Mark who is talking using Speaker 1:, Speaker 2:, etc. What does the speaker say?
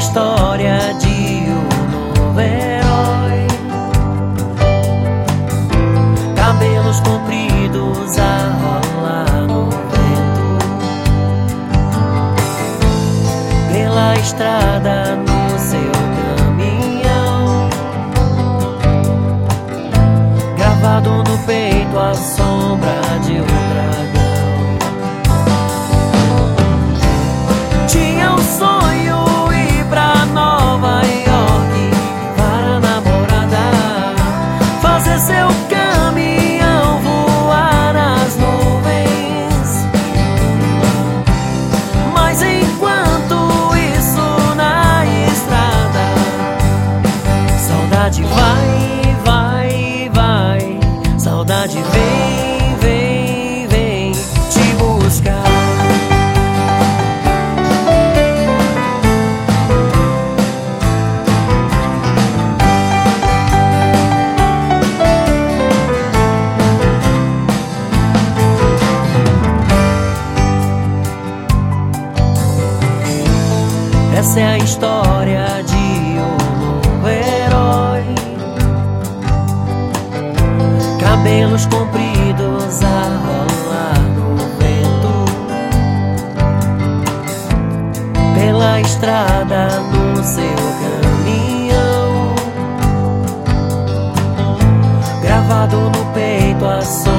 Speaker 1: história de um novo herói. Cabelos compridos a rolar no vento, pela estrada no seu caminhão, gravado no peito a sombra de um dragão. Tinha um sonho ir pra Nova York para a namorada, fazer seu caminhão voar nas nuvens. Mas enquanto isso na estrada, saudade vai, vai, vai. Saudade vem, vem, vem te buscar. Essa é a história de um novo herói. Cabelos compridos a rolar no vento, pela estrada no seu caminhão, gravado no peito a